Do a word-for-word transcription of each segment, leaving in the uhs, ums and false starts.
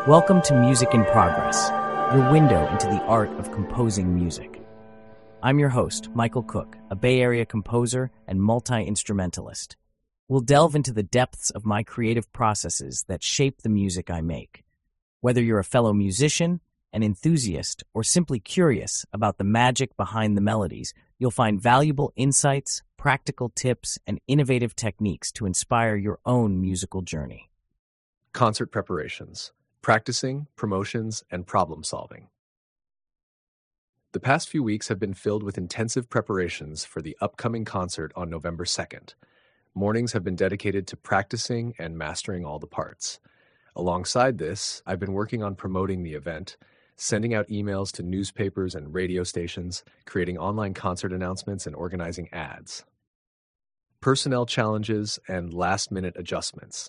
Welcome to Music in Progress, your window into the art of composing music. I'm your host, Michael Cook, a Bay Area composer and multi-instrumentalist. We'll delve into the depths of my creative processes that shape the music I make. Whether you're a fellow musician, an enthusiast, or simply curious about the magic behind the melodies, you'll find valuable insights, practical tips, and innovative techniques to inspire your own musical journey. Concert preparations, practicing, promotions, and problem solving. The past few weeks have been filled with intensive preparations for the upcoming concert on November second. Mornings have been dedicated to practicing and mastering all the parts. Alongside this, I've been working on promoting the event, sending out emails to newspapers and radio stations, creating online concert announcements, and organizing ads. Personnel challenges and last-minute adjustments.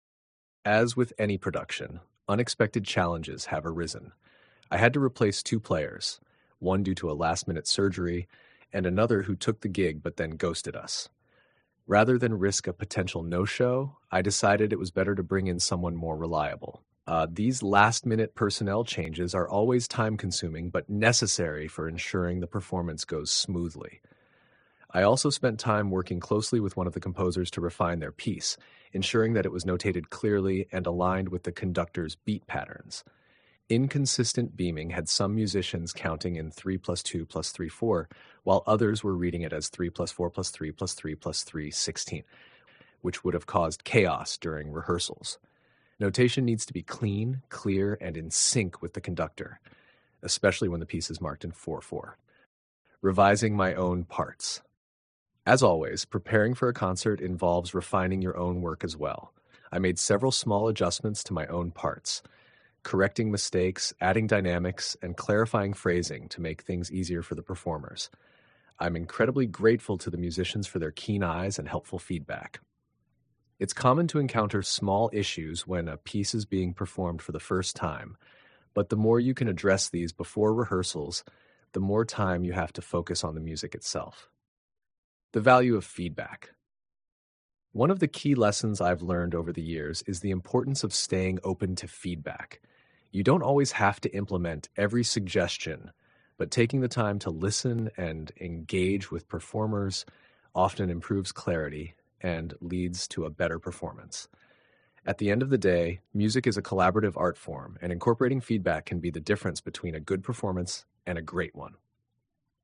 As with any production, unexpected challenges have arisen. I had to replace two players, one due to a last-minute surgery, and another who took the gig but then ghosted us. Rather than risk a potential no-show, I decided it was better to bring in someone more reliable. Uh, these last-minute personnel changes are always time-consuming but necessary for ensuring the performance goes smoothly. I also spent time working closely with one of the composers to refine their piece, ensuring that it was notated clearly and aligned with the conductor's beat patterns. Inconsistent beaming had some musicians counting in three plus two plus three four, while others were reading it as three plus four plus three plus three plus three sixteen, which would have caused chaos during rehearsals. Notation needs to be clean, clear, and in sync with the conductor, especially when the piece is marked in four four. Revising my own parts. As always, preparing for a concert involves refining your own work as well. I made several small adjustments to my own parts, correcting mistakes, adding dynamics, and clarifying phrasing to make things easier for the performers. I'm incredibly grateful to the musicians for their keen eyes and helpful feedback. It's common to encounter small issues when a piece is being performed for the first time, but the more you can address these before rehearsals, the more time you have to focus on the music itself. The value of feedback. One of the key lessons I've learned over the years is the importance of staying open to feedback. You don't always have to implement every suggestion, but taking the time to listen and engage with performers often improves clarity and leads to a better performance. At the end of the day, music is a collaborative art form, and incorporating feedback can be the difference between a good performance and a great one.